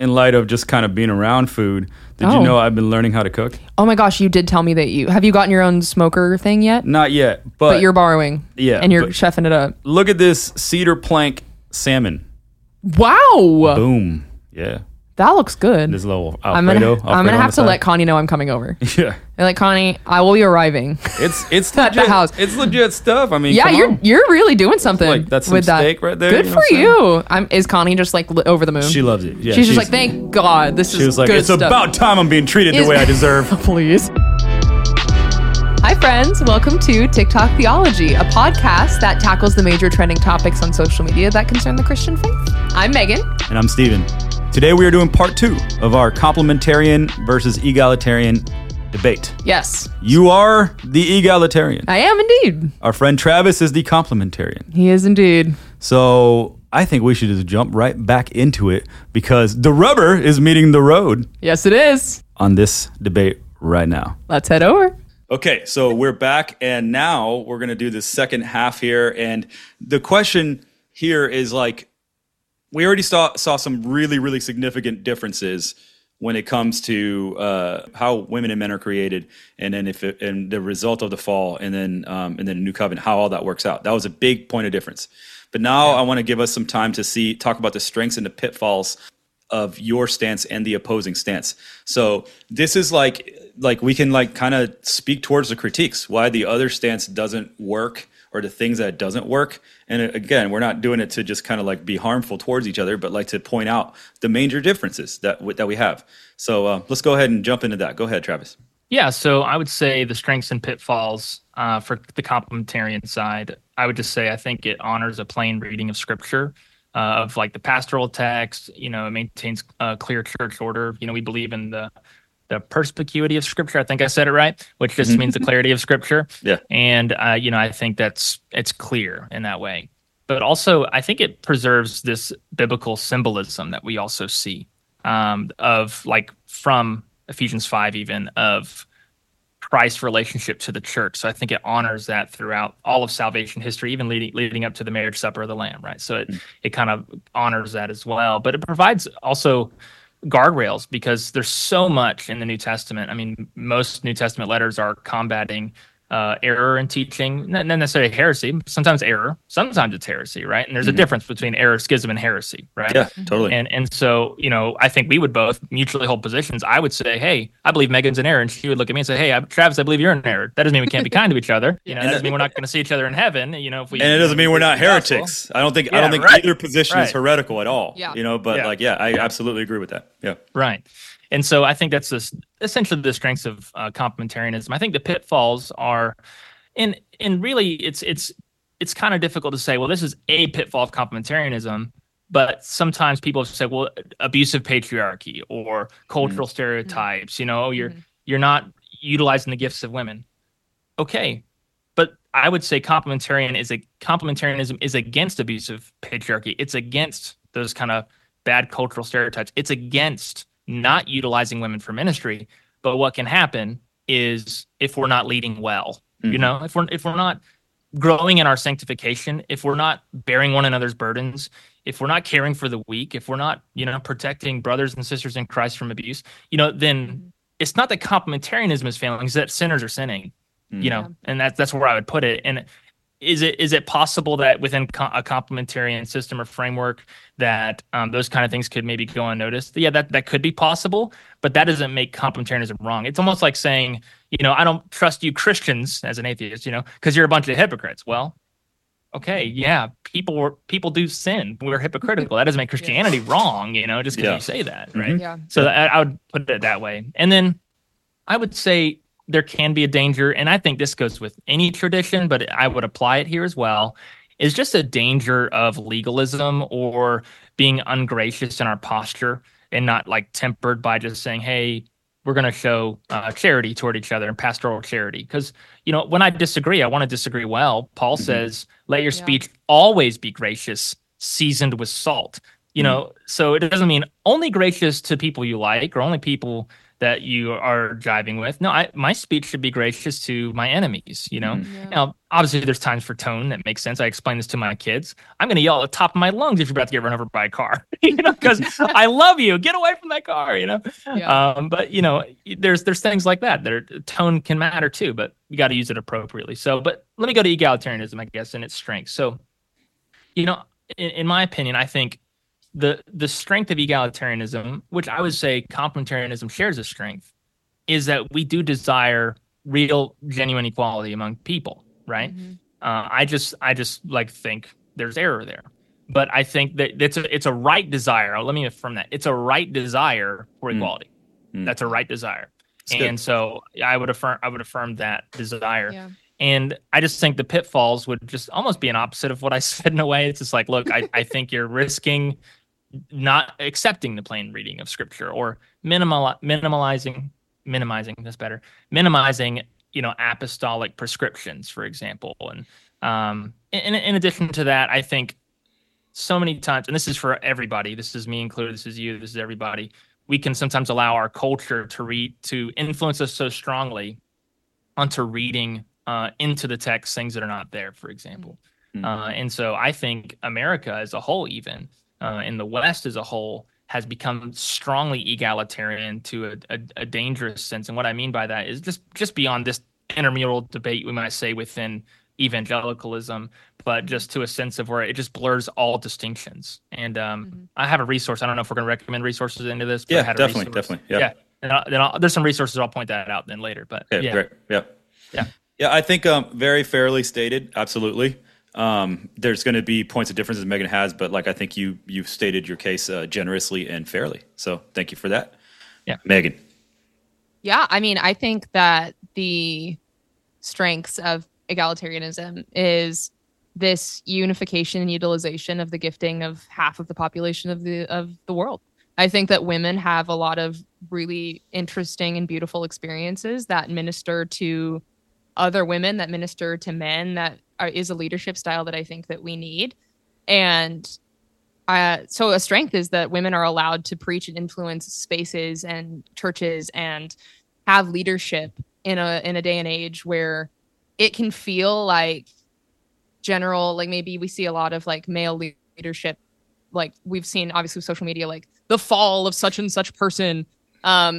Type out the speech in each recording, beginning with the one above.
in light of just kind of being around food, did you know I've been learning how to cook? Oh my gosh, you did tell me that have you gotten your own smoker thing yet? Not yet, but you're borrowing. Yeah. And you're chefing it up. Look at this cedar plank salmon. Wow. Boom. Yeah. That looks good. This little I'm Alfredo. gonna have to let Connie know I'm coming over. Yeah. They're like, Connie, I will be arriving. It's at legit, the house. It's legit stuff. I mean, yeah, come you're really doing something. Like, that's some with steak right there. Good you know for you. Is Connie just like over the moon? She loves it. Yeah, she's just like, thank God, this is good. She was like, it's stuff. about time I'm being treated the way I deserve. Please. Hi, friends. Welcome to TikTok Theology, a podcast that tackles the major trending topics on social media that concern the Christian faith. I'm Megan. And I'm Steven. Today we are doing part 2 of our complementarian versus egalitarian debate. Yes. You are the egalitarian. I am indeed. Our friend Travis is the complementarian. He is indeed. So I think we should just jump right back into it because the rubber is meeting the road. Yes, it is. On this debate right now. Let's head over. Okay, so we're back, and now we're going to do the second half here. And the question here is like, we already saw some really, really significant differences when it comes to how women and men are created, and then and the result of the fall, and then the new covenant, how all that works out. That was a big point of difference. But now I want to give us some time to talk about the strengths and the pitfalls of your stance and the opposing stance. So this is like we can like kind of speak towards the critiques, why the other stance doesn't work, or the things that doesn't work. And again, we're not doing it to just kind of like be harmful towards each other, but like to point out the major differences that we have. So let's go ahead and jump into that. Go ahead, Travis. Yeah, so I would say the strengths and pitfalls for the complementarian side, I would just say I think it honors a plain reading of Scripture, of like the pastoral text. You know, it maintains a clear church order. You know, we believe in the perspicuity of Scripture. I think I said it right, which just means the clarity of Scripture. Yeah. And, you know, I think it's clear in that way. But also, I think it preserves this biblical symbolism that we also see of like from Ephesians 5 even, of Christ's relationship to the church. So I think it honors that throughout all of salvation history, even leading up to the marriage supper of the Lamb, right? So it kind of honors that as well. But it provides also guardrails, because there's so much in the New Testament. I mean, most New Testament letters are combating error in teaching, not necessarily heresy. Sometimes error, sometimes it's heresy, right? And there's a difference between error, schism, and heresy, right? Yeah, totally. And so, you know, I think we would both mutually hold positions. I would say, hey, I believe Megan's in error, and she would look at me and say, hey, Travis, I believe you're in error. That doesn't mean we can't be kind to each other. You know, that doesn't mean we're not going to see each other in heaven. You know, and it doesn't mean we're not heretics. I don't think either position is heretical at all. Yeah. You know, but I absolutely agree with that. Yeah. Right. And so I think that's essentially the strengths of complementarianism. I think the pitfalls are, and really it's kind of difficult to say, well, this is a pitfall of complementarianism, but sometimes people say, well, abusive patriarchy or cultural stereotypes, you know, you're not utilizing the gifts of women. Okay. But I would say complementarianism is against abusive patriarchy. It's against those kind of bad cultural stereotypes. It's against not utilizing women for ministry. But what can happen is if we're not leading well, you know, if we're not growing in our sanctification, if we're not bearing one another's burdens, if we're not caring for the weak, if we're not, you know, protecting brothers and sisters in Christ from abuse, you know, then it's not that complementarianism is failing, it's that sinners are sinning, you know, and that's where I would put it. And is it possible that within a complementarian system or framework that those kind of things could maybe go unnoticed? Yeah, that could be possible, but that doesn't make complementarianism wrong. It's almost like saying, you know, I don't trust you Christians as an atheist, you know, because you're a bunch of hypocrites. Well, okay, yeah, people do sin. We're hypocritical. That doesn't make Christianity wrong, you know, just because you say that, right? Yeah. So I would put it that way. And then I would say there can be a danger, and I think this goes with any tradition, but I would apply it here as well, is just a danger of legalism or being ungracious in our posture and not like tempered by just saying, hey, we're going to show charity toward each other and pastoral charity. Because, you know, when I disagree, I want to disagree well. Paul says, let your speech always be gracious, seasoned with salt. You know, so it doesn't mean only gracious to people you like or only people that you are jiving with. No, my speech should be gracious to my enemies, you know? Yeah. Now, obviously there's times for tone that makes sense. I explain this to my kids. I'm going to yell at the top of my lungs if you're about to get run over by a car, you know, because I love you. Get away from that car, you know? Yeah. But, you know, there's things like that. Tone can matter too, but you got to use it appropriately. So, but let me go to egalitarianism, I guess, and its strengths. So, you know, in my opinion, I think the strength of egalitarianism, which I would say complementarianism shares a strength, is that we do desire real, genuine equality among people, right? Mm-hmm. I just like think there's error there, but I think that it's a right desire. Let me affirm that it's a right desire for equality. That's a right desire, and so I would affirm that desire. Yeah. And I just think the pitfalls would just almost be an opposite of what I said in a way. It's just like, look, I think you're risking not accepting the plain reading of scripture or minimizing, that's better, minimizing, you know, apostolic prescriptions, for example. And in addition to that, I think so many times, and this is for everybody, this is me included, this is you, this is everybody, we can sometimes allow our culture to influence us so strongly onto reading into the text things that are not there, for example. And so I think America as a whole, even in the West as a whole, has become strongly egalitarian to a dangerous sense. And what I mean by that is just beyond this intramural debate, we might say, within evangelicalism, but just to a sense of where it just blurs all distinctions. And I have a resource. I don't know if we're going to recommend resources into this. But Yeah, I had definitely. Yeah. And there's some resources. I'll point that out then later. But okay, yeah. Great. Yeah. I think very fairly stated. Absolutely. There's going to be points of difference as Megan has, but like I think you've stated your case generously and fairly. So thank you for that. Yeah, Megan. Yeah, I mean, I think that the strengths of egalitarianism is this unification and utilization of the gifting of half of the population of the world. I think that women have a lot of really interesting and beautiful experiences that minister to other women, that minister to men, that is a leadership style that I think that we need. And so a strength is that women are allowed to preach and influence spaces and churches and have leadership in a day and age where it can feel like general, like maybe we see a lot of like male leadership, like we've seen obviously with social media, like the fall of such and such person, and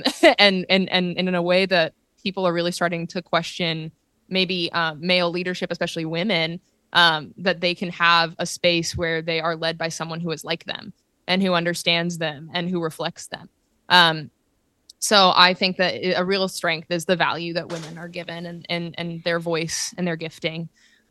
in a way that people are really starting to question maybe male leadership, especially women, that they can have a space where they are led by someone who is like them and who understands them and who reflects them. So I think that a real strength is the value that women are given and their voice and their gifting.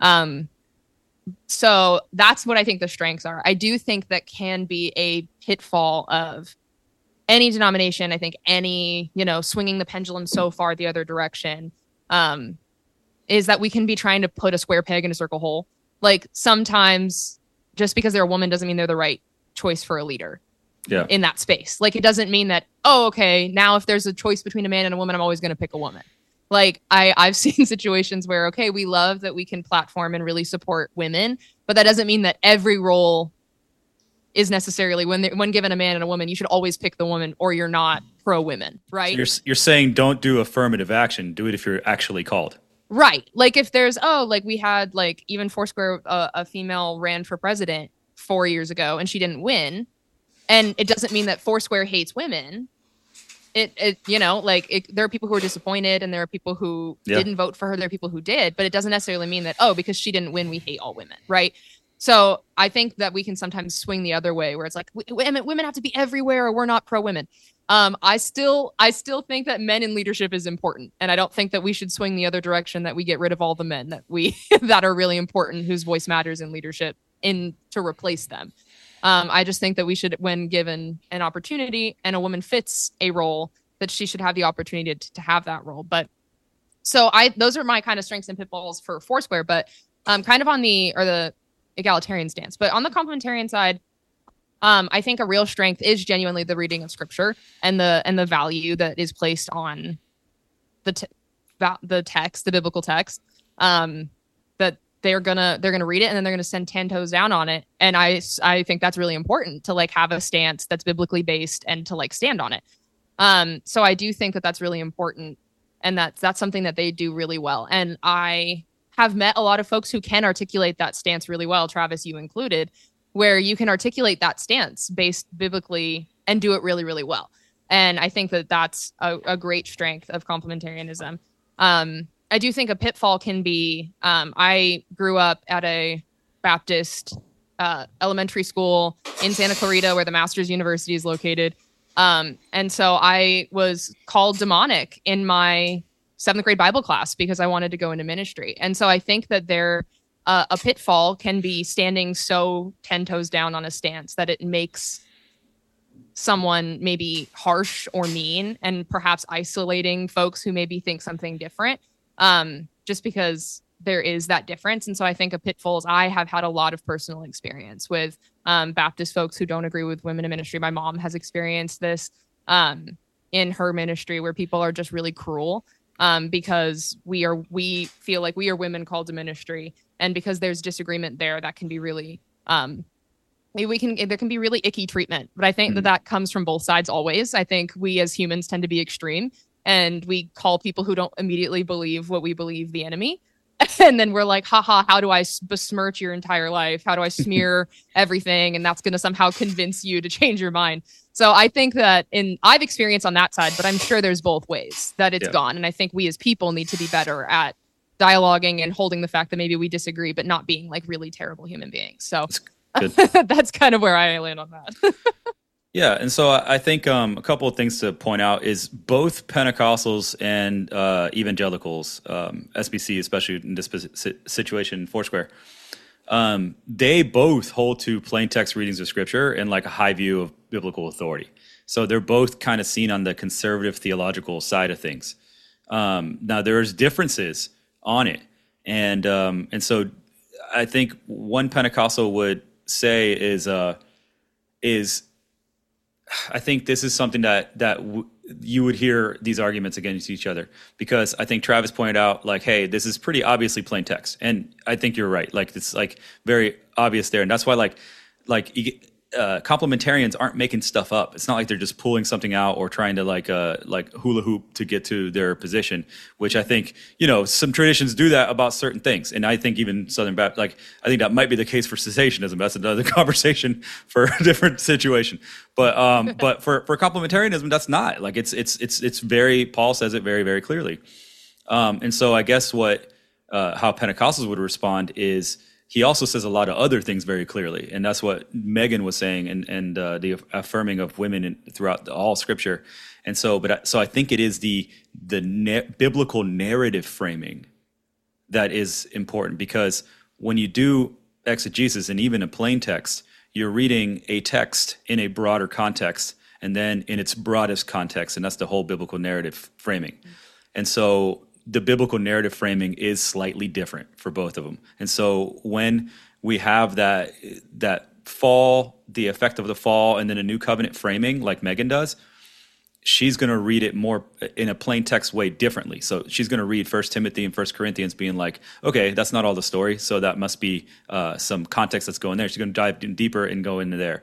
So that's what I think the strengths are. I do think that can be a pitfall of any denomination. I think any, swinging the pendulum so far the other direction, is that we can be trying to put a square peg in a circle hole. Like sometimes just because they're a woman doesn't mean they're the right choice for a leader in that space. Like it doesn't mean that, oh, okay, now if there's a choice between a man and a woman, I'm always going to pick a woman. Like I've seen situations where, okay, we love that we can platform and really support women, but that doesn't mean that every role is necessarily when given a man and a woman, you should always pick the woman or you're not pro women, right? So you're saying don't do affirmative action. Do it if you're actually called. Right. Like if there's, we had like even Foursquare, a female ran for president 4 years ago and she didn't win. And it doesn't mean that Foursquare hates women. There are people who are disappointed and there are people who didn't vote for her. There are people who did, but it doesn't necessarily mean that, because she didn't win, we hate all women. Right. So I think that we can sometimes swing the other way where it's like women have to be everywhere or we're not pro women. I still think that men in leadership is important. And I don't think that we should swing the other direction, that we get rid of all the men that are really important, whose voice matters in leadership, to replace them. I just think that we should, when given an opportunity and a woman fits a role, that she should have the opportunity to have that role. But so those are my kind of strengths and pitfalls for Foursquare, but kind of on the egalitarian stance. But on the complementarian side, I think a real strength is genuinely the reading of scripture and the value that is placed on the text, the biblical text, that they're gonna read it and then they're gonna send 10 toes down on it. And I think that's really important to like have a stance that's biblically based and to like stand on it. So I do think that that's really important, and that's something that they do really well. And I have met a lot of folks who can articulate that stance really well, Travis, you included, where you can articulate that stance based biblically and do it really, really well. And I think that that's a great strength of complementarianism. I do think a pitfall can be, I grew up at a Baptist elementary school in Santa Clarita, where the Masters University is located. And so I was called demonic in my 7th grade Bible class because I wanted to go into ministry. And so I think that a pitfall can be standing so 10 toes down on a stance that it makes someone maybe harsh or mean, and perhaps isolating folks who maybe think something different, just because there is that difference. And so I think a pitfall is, I have had a lot of personal experience with Baptist folks who don't agree with women in ministry. My mom has experienced this in her ministry, where people are just really cruel because we feel like we are women called to ministry, and because there's disagreement there, that can be really there can be really icky treatment. But I think that comes from both sides always. I think we as humans tend to be extreme, and we call people who don't immediately believe what we believe the enemy. And then we're like, haha, how do I besmirch your entire life? How do I smear everything? And that's going to somehow convince you to change your mind. So I think that I've experienced on that side, but I'm sure there's both ways that it's gone. And I think we as people need to be better at dialoguing and holding the fact that maybe we disagree, but not being like really terrible human beings. So that's kind of where I land on that. Yeah, and so I think a couple of things to point out is both Pentecostals and evangelicals, SBC, especially in this situation, Foursquare, they both hold to plain text readings of Scripture and like a high view of biblical authority. So they're both kind of seen on the conservative theological side of things. Now there's differences on it, and so I think one Pentecostal would say is I think this is something that you would hear these arguments against each other, because I think Travis pointed out, like, hey, this is pretty obviously plain text, and I think you're right. Like, it's like very obvious there, and that's why complementarians aren't making stuff up. It's not like they're just pulling something out or trying to like hula hoop to get to their position, which I think, some traditions do that about certain things. And I think even Southern Baptist, I think that might be the case for cessationism. That's another conversation for a different situation. But for complementarianism, that's not. Like, it's very, Paul says it very, very clearly. And so I guess how Pentecostals would respond is, he also says a lot of other things very clearly, and that's what Megan was saying, and the affirming of women throughout all Scripture. And so, so I think it is the biblical narrative framing that is important, because when you do exegesis and even a plain text, you're reading a text in a broader context, and then in its broadest context, and that's the whole biblical narrative framing. And so the biblical narrative framing is slightly different for both of them. And so when we have that fall, the effect of the fall, and then a new covenant framing like Megan does, she's going to read it more in a plain text way differently. So she's going to read 1 Timothy and 1 Corinthians being like, okay, that's not all the story, so that must be some context that's going there. She's going to dive deeper and go into there.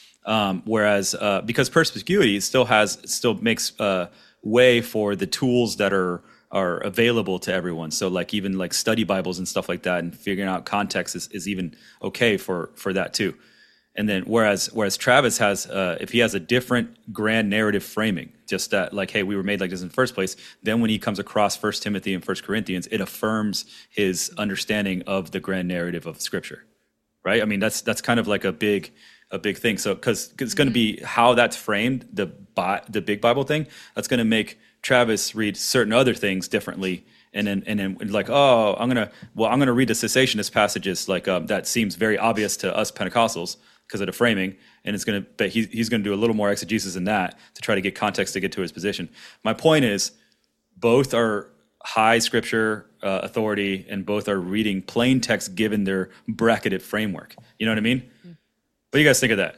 Whereas because perspicuity still makes way for the tools that are available to everyone. So like even like study Bibles and stuff like that, and figuring out context is even okay for that too. And then whereas Travis has, if he has a different grand narrative framing, just that like, hey, we were made like this in the first place, then when he comes across 1 Timothy and 1 Corinthians, it affirms his understanding of the grand narrative of Scripture, right? I mean, that's kind of like a big thing. So because it's going to be how that's framed, the big Bible thing, that's going to make Travis read certain other things differently, and then like, oh, I'm gonna read the cessationist passages like that seems very obvious to us Pentecostals because of the framing, and he's gonna do a little more exegesis than that to try to get context to get to his position. My point is, both are high Scripture authority, and both are reading plain text given their bracketed framework. You know what I mean? What do you guys think of that?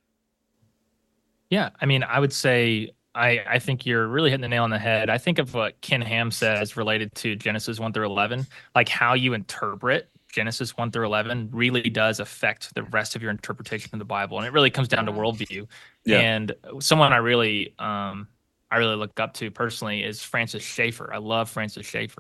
Yeah, I mean, I would say I think you're really hitting the nail on the head. I think of what Ken Ham says related to Genesis 1 through 11, like how you interpret Genesis 1 through 11 really does affect the rest of your interpretation of the Bible. And it really comes down to worldview. Yeah. And someone I really I really look up to personally is Francis Schaeffer. I love Francis Schaeffer.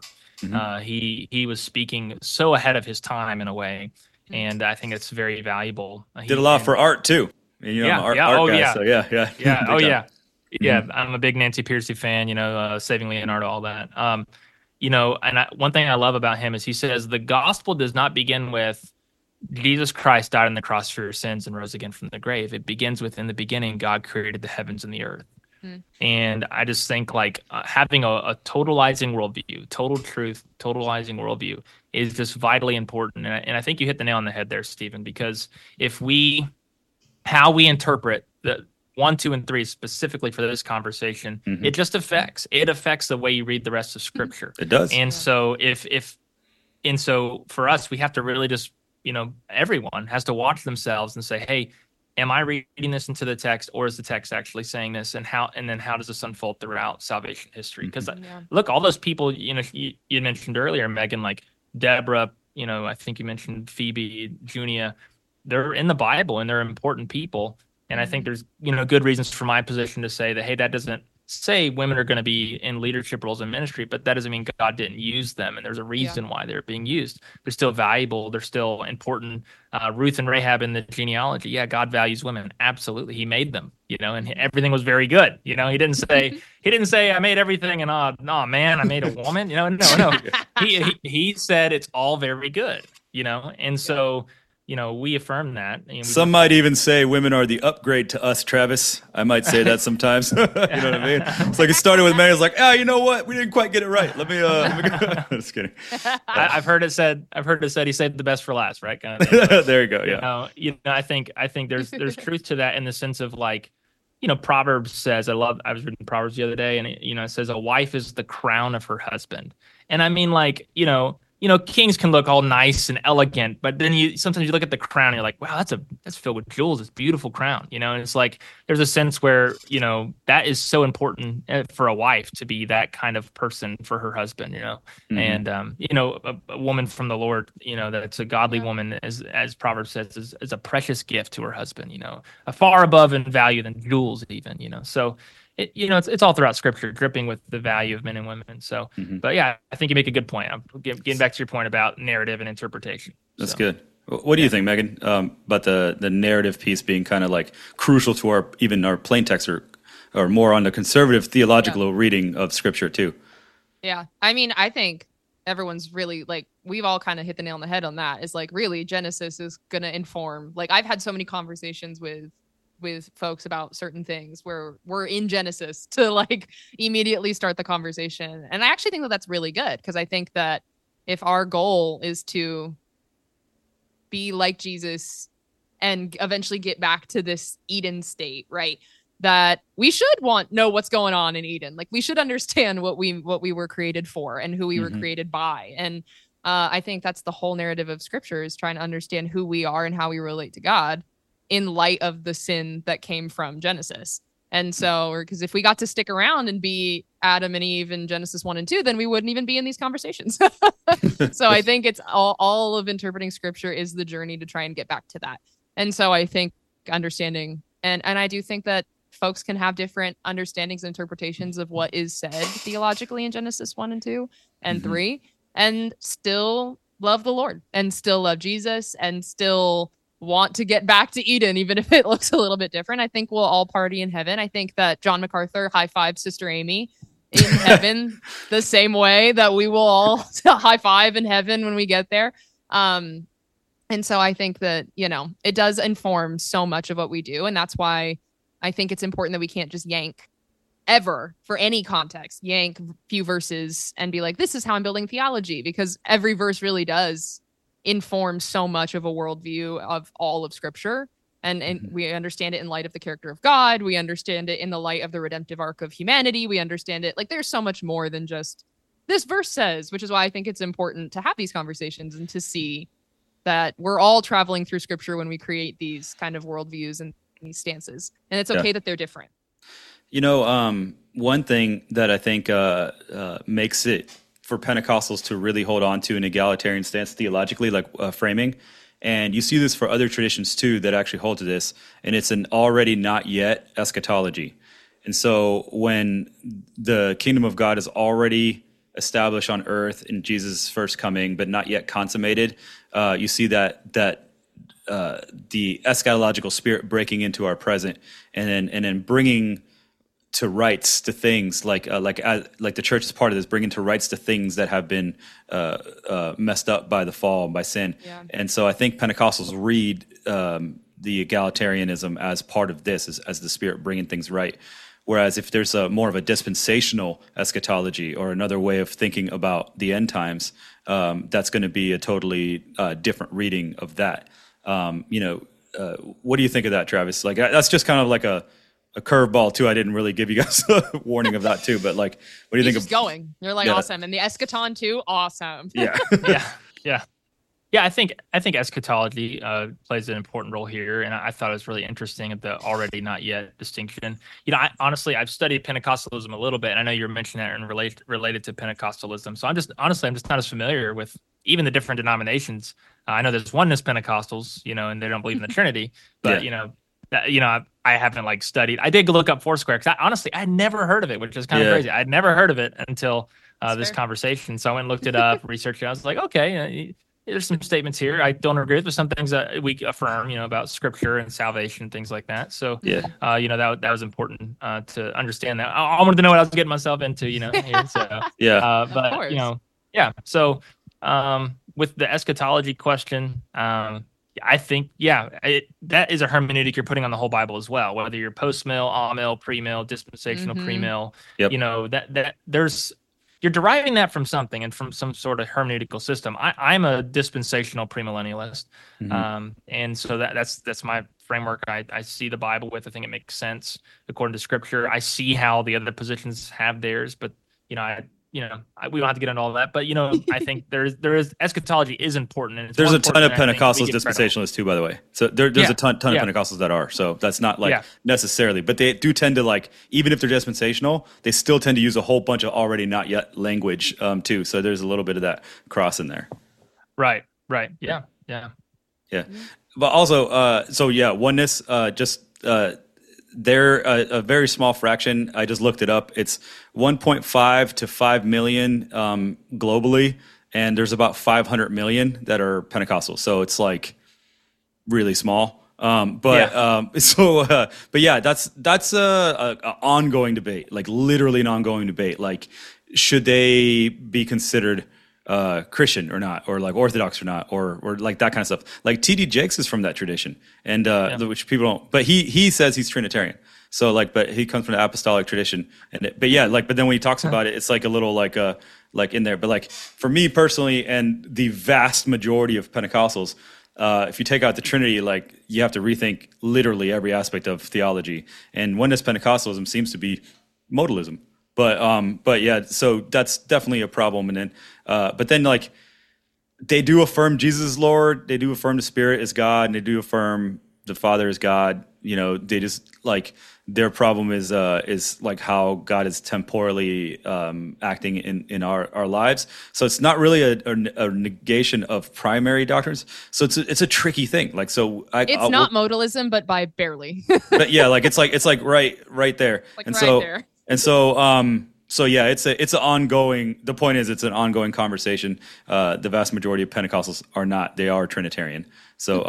He was speaking so ahead of his time in a way, and I think it's very valuable. Did a lot for art too. I'm an art guy, so yeah. I'm a big Nancy Pearcey fan. Saving Leonardo, all that. And one thing I love about him is he says the gospel does not begin with Jesus Christ died on the cross for your sins and rose again from the grave. It begins with, in the beginning, God created the heavens and the earth. And I just think having a totalizing worldview, total truth, totalizing worldview is just vitally important. And I think you hit the nail on the head there, Stephen, because how we interpret the 1, 2, and 3 specifically for this conversation, it just affects the way you read the rest of Scripture. It does. And so so for us, we have to really just, everyone has to watch themselves and say, hey, am I reading this into the text, or is the text actually saying this? And then how does this unfold throughout salvation history? Because look, all those people, you mentioned earlier, Megan, like Deborah, I think you mentioned Phoebe, Junia, they're in the Bible and they're important people. And I think there's, good reasons for my position to say that, hey, that doesn't say women are going to be in leadership roles in ministry, but that doesn't mean God didn't use them. And there's a reason why they're being used. They're still valuable. They're still important. Ruth and Rahab in the genealogy. Yeah, God values women. Absolutely. He made them, and everything was very good. He didn't say, I made everything and, no, man, I made a woman. No. He said it's all very good, and so, we affirm that. Some might even say women are the upgrade to us, Travis. I might say that sometimes. You know what I mean? It's like it started with men. It's like, you know what? We didn't quite get it right. Let me go. Just kidding. I've heard it said he saved the best for last, right? Kind of there you go. Yeah. I think there's truth to that in the sense of Proverbs says, I was reading Proverbs the other day, and it says a wife is the crown of her husband. And I mean, kings can look all nice and elegant, but then sometimes you look at the crown and you're like, wow, that's filled with jewels. It's a beautiful crown, and it's like there's a sense where that is so important for a wife to be that kind of person for her husband, and a woman from the Lord, that's a godly woman, as Proverbs says, is a precious gift to her husband, far above in value than jewels even, so. It's all throughout Scripture, dripping with the value of men and women. So, but yeah, I think you make a good point. I'm getting back to your point about narrative and interpretation. That's good. What do you think, Megan, about the narrative piece being kind of crucial to our plain text or more on the conservative theological reading of Scripture too? Yeah, I mean, I think everyone's really we've all kind of hit the nail on the head on that. Is really Genesis is going to inform. I've had so many conversations with folks about certain things where we're in Genesis to immediately start the conversation. And I actually think that that's really good, because I think that if our goal is to be like Jesus and eventually get back to this Eden state, right, that we should know what's going on in Eden. We should understand what we were created for and who we were created by. And I think that's the whole narrative of Scripture, is trying to understand who we are and how we relate to God in light of the sin that came from Genesis. And so, because if we got to stick around and be Adam and Eve in Genesis 1 and 2, then we wouldn't even be in these conversations. So I think it's all of interpreting Scripture is the journey to try and get back to that. And so I think understanding, and I do think that folks can have different understandings and interpretations of what is said theologically in Genesis 1 and 2 and 3, and still love the Lord and still love Jesus and still want to get back to Eden, even if it looks a little bit different. I think we'll all party in heaven. I think that John MacArthur high five Sister Amy in heaven the same way that we will all high five in heaven when we get there. And so I think that, it does inform so much of what we do. And that's why I think it's important that we can't just yank ever for any context, yank a few verses and be like, this is how I'm building theology, because every verse really does inform so much of a worldview of all of Scripture. And we understand it in light of the character of God. We understand it in the light of the redemptive arc of humanity. We understand it there's so much more than just this verse says, which is why I think it's important to have these conversations and to see that we're all traveling through Scripture when we create these kind of worldviews and these stances. And it's okay that they're different. One thing that I think makes it for Pentecostals to really hold on to an egalitarian stance theologically, framing. And you see this for other traditions too that actually hold to this, and it's an already not yet eschatology. And so when the kingdom of God is already established on earth in Jesus' first coming, but not yet consummated, you see that the eschatological spirit breaking into our present, and then bringing to rights to things like the church is part of this, bringing to rights to things that have been messed up by the fall and by sin. Yeah. And so I think Pentecostals read the egalitarianism as part of this, as the Spirit bringing things right. Whereas if there's more of a dispensational eschatology or another way of thinking about the end times, that's going to be a totally different reading of that. What do you think of that, Travis? Like, that's just kind of like a curveball too. I didn't really give you guys a warning of that too, but like, what do you think just going? You're like, awesome. And the eschaton too, awesome. Yeah. Yeah, I think eschatology plays an important role here, and I thought it was really interesting at the already not yet distinction. I've studied Pentecostalism a little bit, and I know you're mentioning that and related to Pentecostalism. So I'm just not as familiar with even the different denominations. I know there's oneness Pentecostals, and they don't believe in the Trinity, but I haven't studied. I did look up Foursquare because I'd never heard of it, which is kind of crazy. I'd never heard of it until this conversation. So I went and looked it up, researched it. I was like, okay. There's some statements here I don't agree with, but some things that we affirm, about Scripture and salvation, things like that. So, that was important to understand that. I wanted to know what I was getting myself into, here. So, So, with the eschatology question, I think, that is a hermeneutic you're putting on the whole Bible as well. Whether you're post-mill, all-mill, pre-mill, dispensational, premill, that there's. You're deriving that from something and from some sort of hermeneutical system. I'm a dispensational premillennialist, and so that's my framework. I see the Bible with. I think it makes sense according to Scripture. I see how the other positions have theirs, but we don't have to get into all that. But I think there is eschatology is important, and there's a ton of Pentecostal dispensationalists too, by the way. So there's a ton of Pentecostals that are. So that's not necessarily, but they do tend to even if they're dispensational, they still tend to use a whole bunch of already not yet language too. So there's a little bit of that cross in there. Right. Yeah. But also, oneness. They're a very small fraction. I just looked it up. It's 1.5 to 5 million globally, and there's about 500 million that are Pentecostal. So it's really small. That's a ongoing debate, literally an ongoing debate. Should they be considered Christian or not, or Orthodox or not, or that kind of stuff. T.D. Jakes is from that tradition, and which people don't. But he says he's Trinitarian. So but he comes from the apostolic tradition, but then when he talks about it, it's a little in there. But for me personally, and the vast majority of Pentecostals, if you take out the Trinity, you have to rethink literally every aspect of theology. And oneness Pentecostalism seems to be modalism. So that's definitely a problem. And then, but then they do affirm Jesus is Lord. They do affirm the Spirit is God, and they do affirm the Father is God. They just their problem is how God is temporally acting in our lives. So it's not really a negation of primary doctrines. So it's a tricky thing. It's not modalism, but by barely. But it's right there. There. And so, it's an ongoing. The point is, it's an ongoing conversation. The vast majority of Pentecostals are not; they are Trinitarian. So,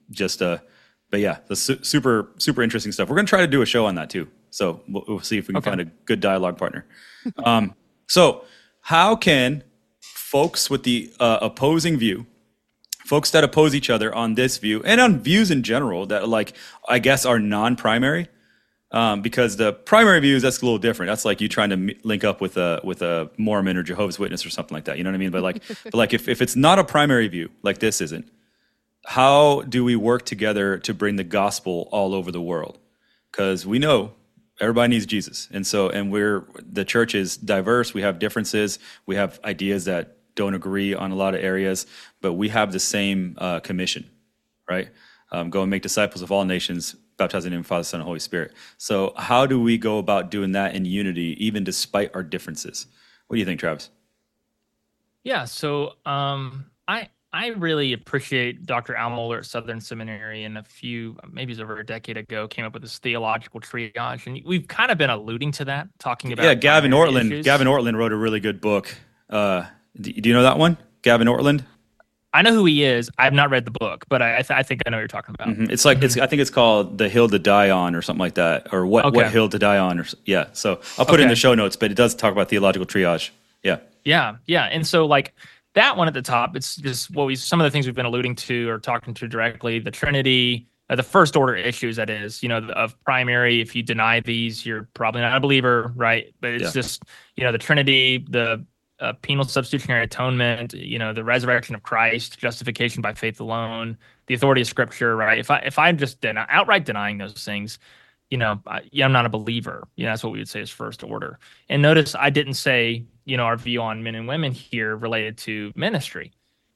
that's super interesting stuff. We're going to try to do a show on that too. So we'll see if we can find a good dialogue partner. So, how can folks with the opposing view, folks that oppose each other on this view and on views in general that I guess are non-primary? Because the primary views, that's a little different. That's you trying to link up with a Mormon or Jehovah's Witness or something like that. You know what I mean? But if it's not a primary view, this isn't, how do we work together to bring the gospel all over the world? Because we know everybody needs Jesus, and the church is diverse. We have differences. We have ideas that don't agree on a lot of areas, but we have the same commission, right? Go and make disciples of all nations, baptizing in the Father, Son, and Holy Spirit. So how do we go about doing that in unity, even despite our differences? What do you think, Travis? Yeah, so I really appreciate Dr. Al Mohler at Southern Seminary, and maybe it's over a decade ago, came up with this theological triage, and we've kind of been alluding to that, talking about Gavin primary Ortland. issues. Gavin Ortland wrote a really good book. Do you know that one? Gavin Ortland. I know who he is. I've not read the book, but I think I know what you're talking about. It's like I think it's called The Hill to Die On or something like that, or what hill to die on, or yeah. So I'll put it in the show notes, but it does talk about theological triage. Yeah, and so like that one at the top, it's just some of the things we've been alluding to or talking to directly: the Trinity, the first order issues. That is, of primary. If you deny these, you're probably not a believer, right? But it's just the Trinity, the penal substitutionary atonement, the resurrection of Christ, justification by faith alone, the authority of Scripture, right? If I'm just outright denying those things, I'm not a believer. That's what we would say is first order. And notice I didn't say, our view on men and women here related to ministry.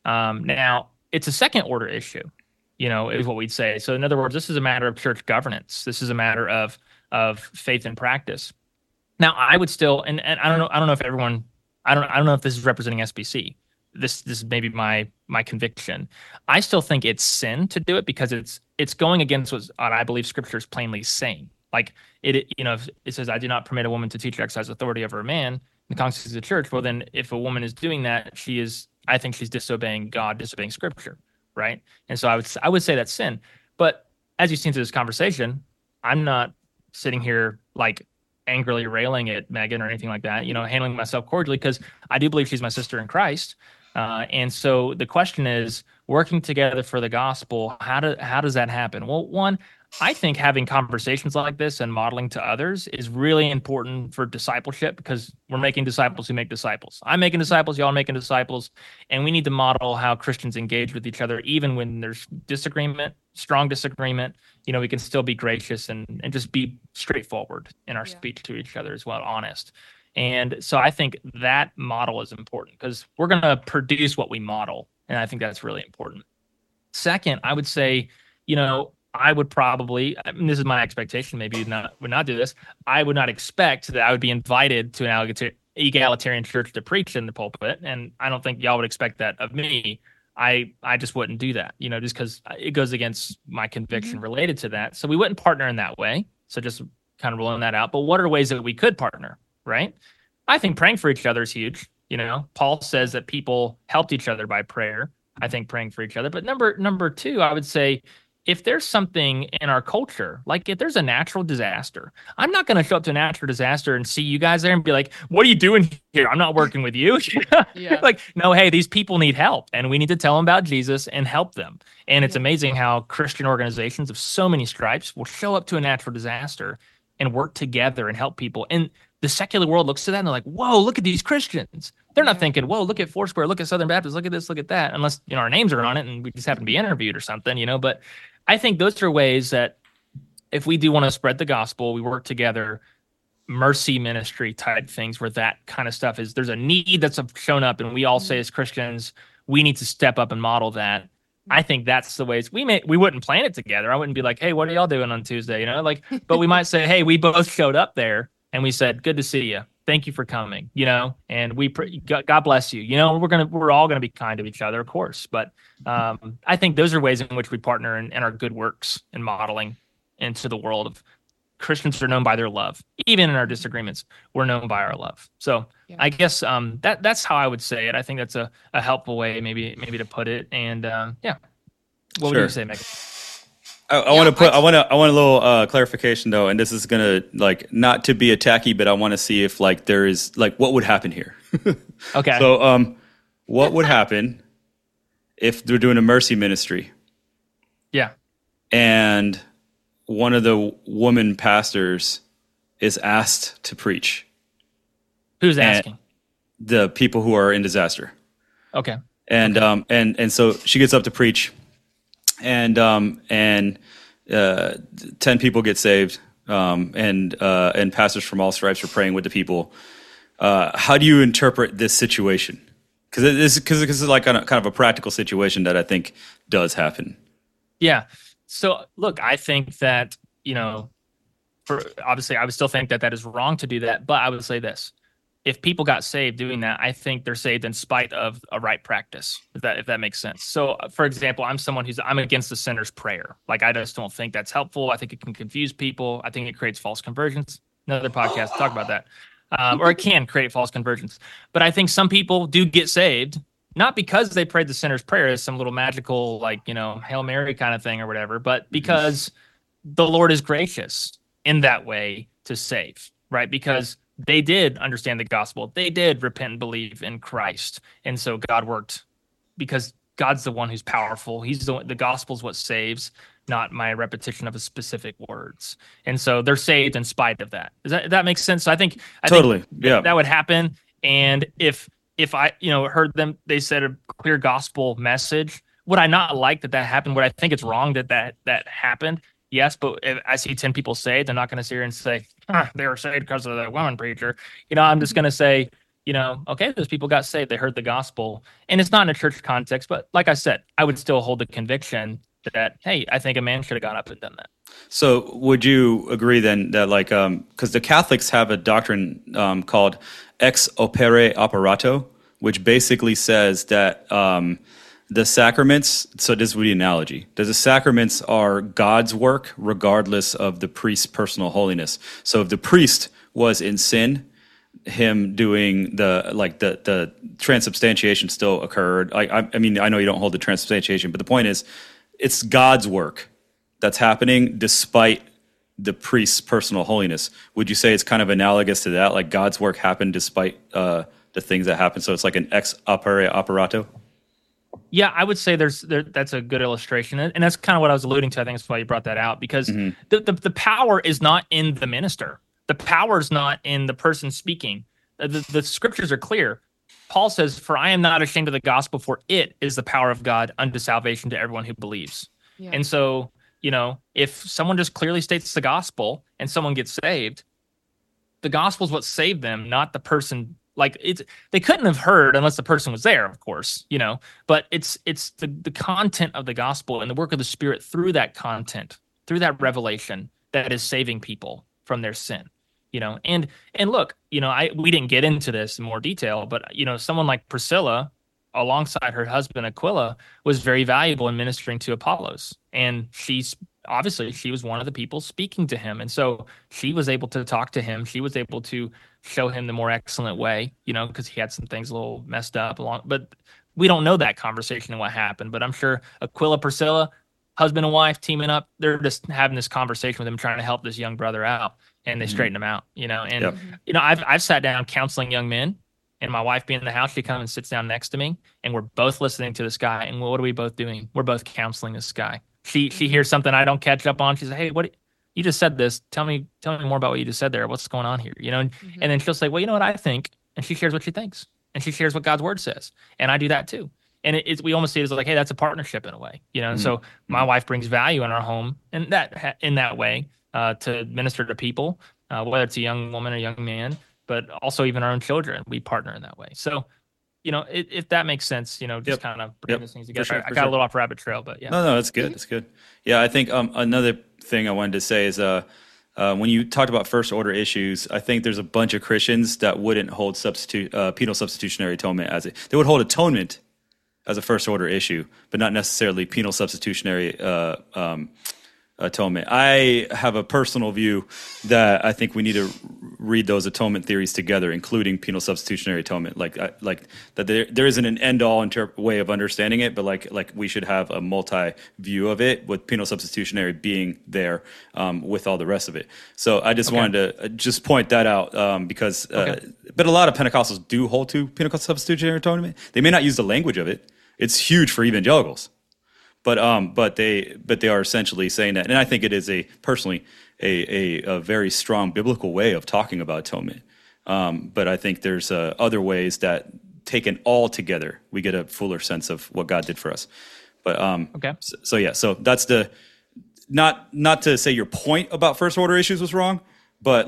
Now it's a second order issue, is what we'd say. So in other words, this is a matter of church governance. This is a matter of faith and practice. Now I would still, and I don't know if everyone. I don't know if this is representing SBC. This is maybe my conviction. I still think it's sin to do it because it's going against what I believe Scripture is plainly saying. Like it says, "I do not permit a woman to teach or exercise authority over a man in the context of the church." Well, then if a woman is doing that, I think she's disobeying God, disobeying Scripture, right? And so I would say that's sin. But as you've seen through this conversation, I'm not sitting here like angrily railing at Megan or anything like that, handling myself cordially because I do believe she's my sister in Christ. And so the question is, working together for the gospel, how does that happen? Well, one, I think having conversations like this and modeling to others is really important for discipleship because we're making disciples who make disciples. I'm making disciples, y'all are making disciples, and we need to model how Christians engage with each other, even when there's disagreement, strong disagreement. We can still be gracious and just be straightforward in our speech to each other as well, honest. And so I think that model is important because we're going to produce what we model, and I think that's really important. Second, I would say, I would probably, this is my expectation, maybe you would not do this. I would not expect that I would be invited to an egalitarian church to preach in the pulpit. And I don't think y'all would expect that of me. I just wouldn't do that, just because it goes against my conviction related to that. So we wouldn't partner in that way. So just kind of rolling that out. But what are ways that we could partner, right? I think praying for each other is huge. Paul says that people helped each other by prayer. I think praying for each other. But number two, I would say, if there's something in our culture, like if there's a natural disaster, I'm not going to show up to a natural disaster and see you guys there and be like, what are you doing here? I'm not working with you. Like, no, hey, these people need help and we need to tell them about Jesus and help them. And it's amazing how Christian organizations of so many stripes will show up to a natural disaster and work together and help people. And the secular world looks to that and they're like, whoa, look at these Christians. They're not thinking, whoa, look at Foursquare, look at Southern Baptist, look at this, look at that, unless, our names are on it and we just happen to be interviewed or something, but I think those are ways that if we do want to spread the gospel, we work together, mercy ministry type things where that kind of stuff is, there's a need that's shown up and we all say as Christians, we need to step up and model that. I think that's the ways we wouldn't plan it together. I wouldn't be like, hey, what are y'all doing on Tuesday? But we might say, hey, we both showed up there and we said, good to see you. Thank you for coming, and God bless you. We're all going to be kind to each other, of course. But I think those are ways in which we partner in our good works and modeling into the world of Christians are known by their love. Even in our disagreements, we're known by our love. So I guess that's how I would say it. I think that's a helpful way maybe to put it. And what would you say, Megan? I want a little clarification though, and this is gonna not to be attacky, but I want to see if there is what would happen here. Okay. So what would happen if they're doing a mercy ministry? Yeah. And one of the woman pastors is asked to preach. Who's asking? The people who are in disaster. Okay. And so she gets up to preach. And 10 people get saved, and pastors from all stripes are praying with the people. How do you interpret this situation? Because it's like kind of a practical situation that I think does happen. Yeah. So look, I think that obviously I would still think that is wrong to do that, but I would say this: if people got saved doing that, I think they're saved in spite of a right practice, if that makes sense. So, for example, I'm against the sinner's prayer. Like, I just don't think that's helpful. I think it can confuse people. I think it creates false conversions. Another podcast to talk about that. Or it can create false conversions. But I think some people do get saved, not because they prayed the sinner's prayer as some little magical, like, Hail Mary kind of thing or whatever, but because the Lord is gracious in that way to save, right? Because they did understand the gospel. They did repent and believe in Christ. And so God worked, because God's the one who's powerful. The gospel is what saves, not my repetition of a specific words. And so they're saved in spite of that. Does that make sense? So I think that would happen. And if I, heard them, they said a clear gospel message, would I not like that happened? Would I think it's wrong that happened? Yes, but if I see 10 people saved, they're not going to sit here and say, they were saved because of that woman preacher. I'm just going to say, okay, those people got saved. They heard the gospel. And it's not in a church context, but like I said, I would still hold the conviction that, hey, I think a man should have gone up and done that. So would you agree then that, like, because the Catholics have a doctrine called ex opere operato, which basically says that the sacraments, so this would be an analogy, that the sacraments are God's work regardless of the priest's personal holiness. So if the priest was in sin, him doing the transubstantiation still occurred. I mean, I know you don't hold the transubstantiation, but the point is, it's God's work that's happening despite the priest's personal holiness. Would you say it's kind of analogous to that? Like, God's work happened despite the things that happened. So it's like an ex opere operato? Yeah, I would say that's a good illustration. And that's kind of what I was alluding to. I think that's why you brought that out, because the power is not in the minister. The power is not in the person speaking. The scriptures are clear. Paul says, "For I am not ashamed of the gospel, for it is the power of God unto salvation to everyone who believes." Yeah. And so, if someone just clearly states the gospel and someone gets saved, the gospel is what saved them, not the person. Like, they couldn't have heard unless the person was there, of course, but it's the content of the gospel and the work of the Spirit through that content, through that revelation, that is saving people from their sin. And look, we didn't get into this in more detail, but someone like Priscilla, alongside her husband Aquila, was very valuable in ministering to Apollos, and she was one of the people speaking to him, and so she was able to talk to him. She was able to show him the more excellent way, because he had some things a little messed up but we don't know that conversation and what happened. But I'm sure Aquila, Priscilla, husband and wife teaming up, they're just having this conversation with him, trying to help this young brother out. And they straighten them out, and, I've sat down counseling young men, and my wife being in the house, she comes and sits down next to me, and we're both listening to this guy. And what are we both doing? We're both counseling this guy. She hears something I don't catch up on. She says, "Hey, what you just said this? Tell me more about what you just said there. What's going on here?" And then she'll say, "Well, you know what I think," and she shares what she thinks, and she shares what God's word says, and I do that too. And we almost see it as like, hey, that's a partnership in a way, And so my wife brings value in our home, and in that way. To minister to people, whether it's a young woman or young man, but also even our own children. We partner in that way. So, if that makes sense, just kind of bringing these things together. Sure, I got a little off rabbit trail, but yeah. No, that's good. That's good. Yeah, I think another thing I wanted to say is when you talked about first order issues, I think there's a bunch of Christians that wouldn't hold penal substitutionary atonement they would hold atonement as a first order issue, but not necessarily penal substitutionary atonement. I have a personal view that I think we need to read those atonement theories together, including penal substitutionary atonement. Like that there isn't an end-all way of understanding it, but like we should have a multi-view of it, with penal substitutionary being there with all the rest of it. So I just wanted to just point that out because but a lot of Pentecostals do hold to penal substitutionary atonement. They may not use the language of it. It's huge for evangelicals. But they are essentially saying that, and I think it is personally a very strong biblical way of talking about atonement. But I think there's other ways that, taken all together, we get a fuller sense of what God did for us. But so that's not to say your point about first order issues was wrong, but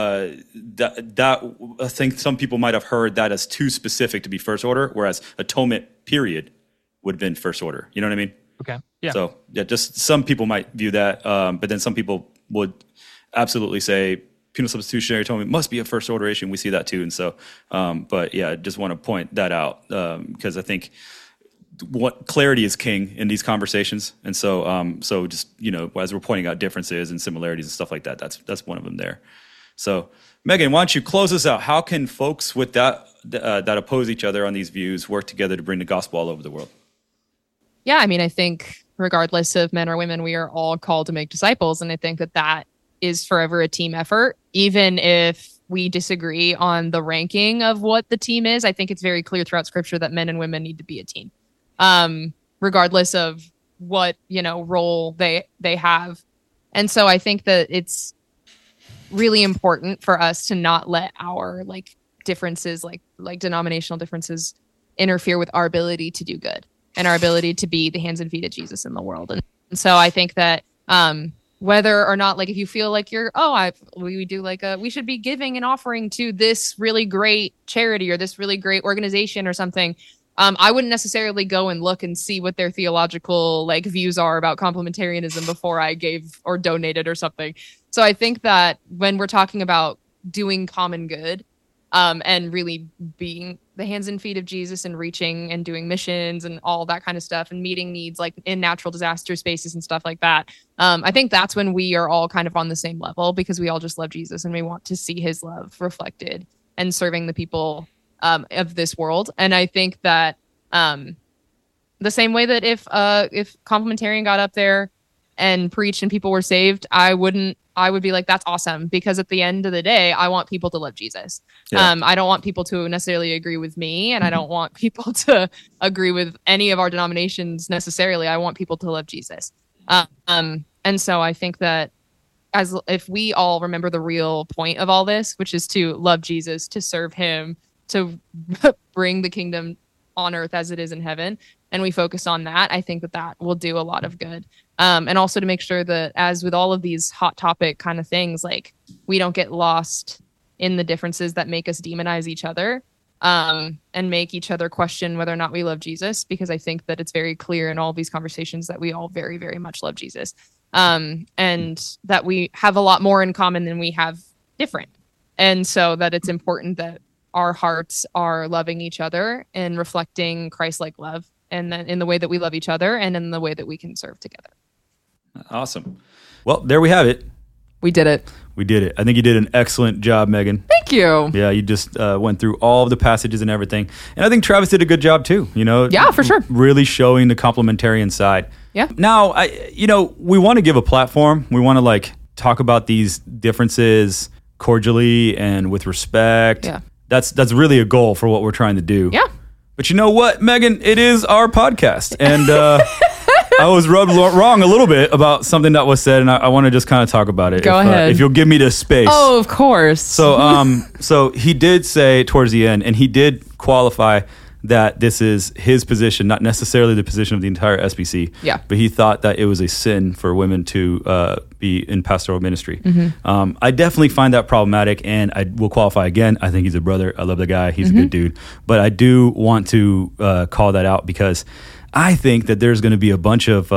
that I think some people might have heard that as too specific to be first order, whereas atonement period would have been first order. You know what I mean? Okay. Yeah. So just some people might view that, but then some people would absolutely say penal substitutionary atonement must be a first order issue. And we see that too. And so, but yeah, I just want to point that out because I think what clarity is king in these conversations. And so, so just, as we're pointing out differences and similarities and stuff like that, that's one of them there. So Megan, why don't you close us out? How can folks with that oppose each other on these views work together to bring the gospel all over the world? Yeah, I mean, I think regardless of men or women, we are all called to make disciples. And I think that is forever a team effort. Even if we disagree on the ranking of what the team is, I think it's very clear throughout scripture that men and women need to be a team, regardless of what, role they have. And so I think that it's really important for us to not let our differences, like denominational differences, interfere with our ability to do good and our ability to be the hands and feet of Jesus in the world. And so I think that whether or not, if you feel like we should be giving an offering to this really great charity or this really great organization or something, I wouldn't necessarily go and look and see what their theological views are about complementarianism before I gave or donated or something. So I think that when we're talking about doing common good, and really being the hands and feet of Jesus and reaching and doing missions and all that kind of stuff and meeting needs in natural disaster spaces and stuff like that. I think that's when we are all kind of on the same level because we all just love Jesus and we want to see his love reflected and serving the people of this world. And I think that the same way that if complementarian got up there and preached and people were saved, I would be like, that's awesome. Because at the end of the day, I want people to love Jesus. Yeah. I don't want people to necessarily agree with me, and I don't want people to agree with any of our denominations necessarily. I want people to love Jesus. And so I think that if we all remember the real point of all this, which is to love Jesus, to serve him, to bring the kingdom on earth as it is in heaven, and we focus on that, I think that will do a lot of good. And also to make sure that, as with all of these hot topic kind of things, we don't get lost in the differences that make us demonize each other and make each other question whether or not we love Jesus, because I think that it's very clear in all of these conversations that we all very, very much love Jesus, and that we have a lot more in common than we have different. And so that it's important that our hearts are loving each other and reflecting Christ-like love, and then in the way that we love each other and in the way that we can serve together. Awesome. Well, there we have it. We did it. We did it. I think you did an excellent job, Megan. Thank you. Yeah, you just went through all of the passages and everything. And I think Travis did a good job too, Yeah, for sure. Really showing the complementarian side. Yeah. Now, we want to give a platform. We want to talk about these differences cordially and with respect. Yeah. That's really a goal for what we're trying to do. Yeah. But you know what, Megan? It is our podcast. And I was rubbed wrong a little bit about something that was said, and I want to just kind of talk about it. Go ahead. If you'll give me the space. Oh, of course. So he did say towards the end, and he did qualify that this is his position, not necessarily the position of the entire SBC. Yeah. But he thought that it was a sin for women to be in pastoral ministry. Mm-hmm. I definitely find that problematic, and I will qualify again. I think he's a brother. I love the guy. He's a good dude. But I do want to call that out because I think that there's going to be a bunch of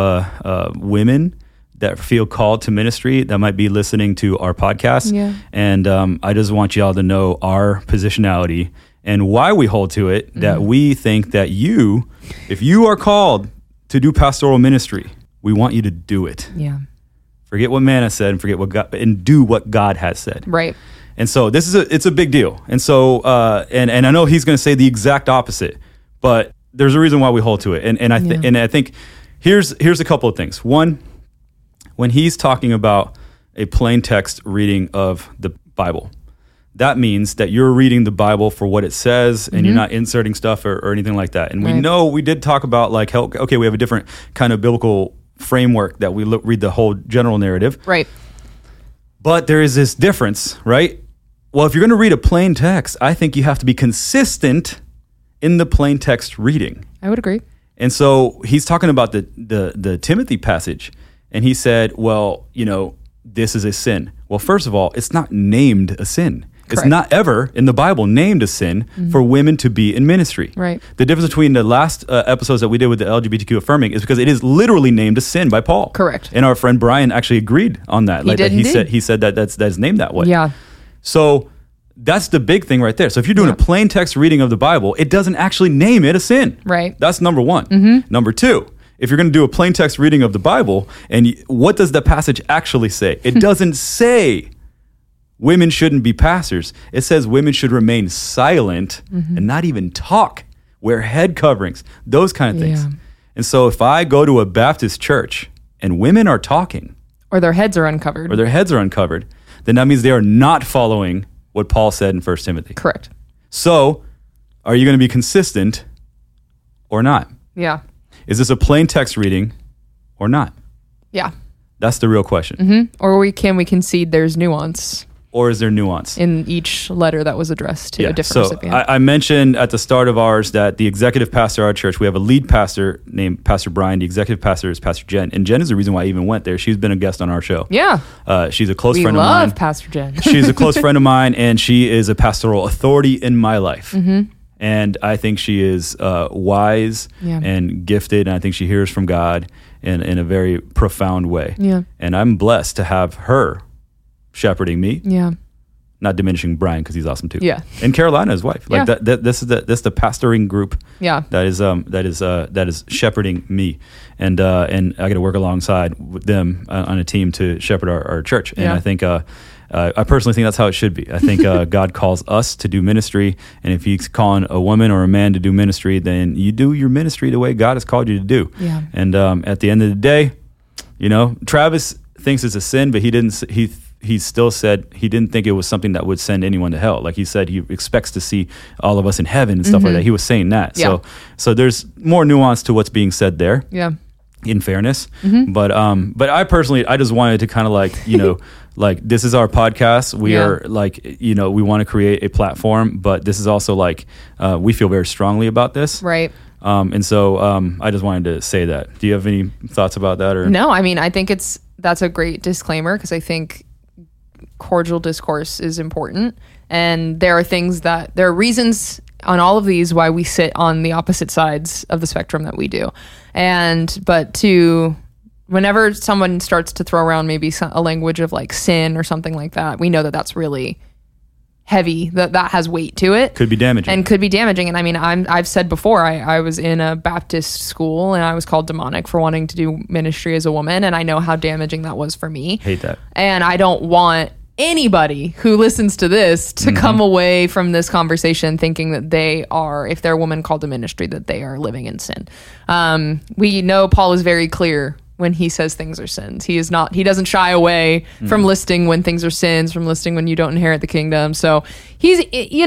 women that feel called to ministry that might be listening to our podcast. Yeah. And I just want y'all to know our positionality and why we hold to it, that we think that if you are called to do pastoral ministry, we want you to do it. Yeah. Forget what man has said and forget what God, and do what God has said. Right. And so it's a big deal. And so, and I know he's going to say the exact opposite, but there's a reason why we hold to it. And I think here's a couple of things. One, when he's talking about a plain text reading of the Bible, that means that you're reading the Bible for what it says and you're not inserting stuff or anything like that. And we know we did talk about we have a different kind of biblical framework that we read the whole general narrative. Right. But there is this difference, right? Well, if you're going to read a plain text, I think you have to be consistent in the plain text reading. I would agree. And so he's talking about the Timothy passage, and he said, well, this is a sin. Well, first of all, it's not named a sin. It's not ever in the Bible named a sin for women to be in ministry. Right. The difference between the last episodes that we did with the LGBTQ affirming is because it is literally named a sin by Paul. Correct. And our friend Brian actually agreed on that. He did. He said that that's named that way. Yeah. So that's the big thing right there. So if you're doing a plain text reading of the Bible, it doesn't actually name it a sin. Right. That's number one. Number two, if you're going to do a plain text reading of the Bible, and what does the passage actually say? It doesn't say women shouldn't be pastors. It says women should remain silent and not even talk, wear head coverings, those kind of things. Yeah. And so if I go to a Baptist church and women are talking, Or their heads are uncovered. or their heads are uncovered, then that means they are not following what Paul said in 1 Timothy. Correct. So are you going to be consistent or not? Yeah. Is this a plain text reading or not? Yeah. That's the real question. Or can we concede there's nuance Or is there nuance? in each letter that was addressed to a different so recipient? I mentioned at the start of ours that the executive pastor of our church, we have a lead pastor named Pastor Brian. The executive pastor is Pastor Jen. And Jen is the reason why I even went there. She's been a guest on our show. yeah. She's a close We friend of mine. love Pastor Jen. She's a close friend of mine, and she is a pastoral authority in my life. And I think she is wise Yeah. and gifted, and I think she hears from God in a very profound way. Yeah. And I'm blessed to have her shepherding me, Yeah. not diminishing Brian because he's awesome too. Yeah. And Carolina, his wife. Like Yeah. this is the pastoring group Yeah. that is shepherding me, and I got to work alongside with them on a team to shepherd our church. And Yeah. I think I personally think that's how it should be. I think God calls us to do ministry, and if He's calling a woman or a man to do ministry, then you do your ministry the way God has called you to do. Yeah. And at the end of the day, Travis thinks it's a sin, but he didn't. He still said he didn't think it was something that would send anyone to hell. Like he said, he expects to see all of us in heaven and stuff like that. He was saying that. Yeah. So there's more nuance to what's being said there, Yeah. in fairness. But I personally, I just wanted to kind of like, like this is our podcast. We Yeah. are like, we want to create a platform, but this is also like, we feel very strongly about this. Right. And so I just wanted to say that. Do you have any thoughts about that? Or No, I mean, I think that's a great disclaimer because I think cordial discourse is important. And there are reasons on all of these why we sit on the opposite sides of the spectrum that we do. But whenever someone starts to throw around maybe a language of like sin or something like that, we know that that's really heavy, that has weight to it. Could be damaging. And could be damaging. And I mean, I've said before, I was in a Baptist school and I was called demonic for wanting to do ministry as a woman. And I know how damaging that was for me. Hate that. And I don't want anybody who listens to this to come away from this conversation thinking that if they're a woman called to ministry, that they are living in sin. We know Paul is very clear when he says things are sins. He doesn't shy away from listing when things are sins, from listing when you don't inherit the kingdom. So he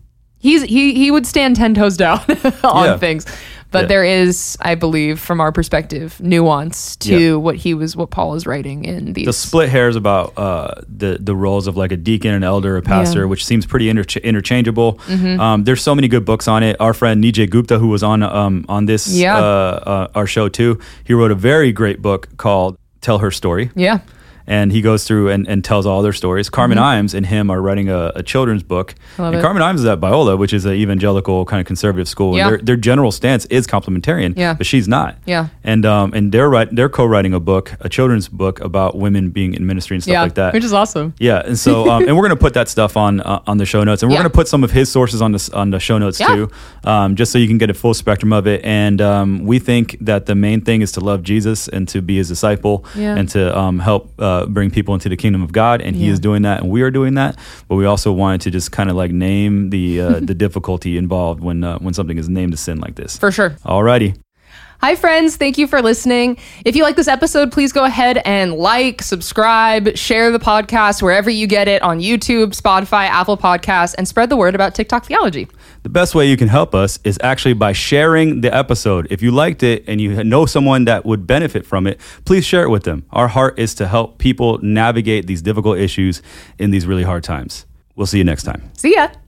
would stand 10 toes down on things. But there is, I believe, from our perspective, nuance to what Paul is writing in these. The split hairs about the roles of like a deacon, an elder, a pastor, which seems pretty interchangeable. There's so many good books on it. Our friend Nijay Gupta, who was on this our show too, he wrote a very great book called Tell Her Story. Yeah. And he goes through and tells all their stories. Carmen Imes and him are writing a children's book. Love and it. Carmen Imes is at Biola, which is an evangelical kind of conservative school. Yeah. And their general stance is complementarian, but she's not. Yeah. And they're co-writing a children's book about women being in ministry and stuff like that. Which is awesome. Yeah, and so and we're gonna put that stuff on the show notes, and we're gonna put some of his sources on the show notes too, just so you can get a full spectrum of it. And we think that the main thing is to love Jesus and to be His disciple, and to help bring people into the kingdom of God. And He is doing that, and we are doing that. But we also wanted to just kind of like name the difficulty involved when something is named a sin like this. For sure. Alrighty. Hi, friends. Thank you for listening. If you like this episode, please go ahead and subscribe, share the podcast wherever you get it on YouTube, Spotify, Apple Podcasts, and spread the word about TikTok Theology. The best way you can help us is actually by sharing the episode. If you liked it and you know someone that would benefit from it, please share it with them. Our heart is to help people navigate these difficult issues in these really hard times. We'll see you next time. See ya.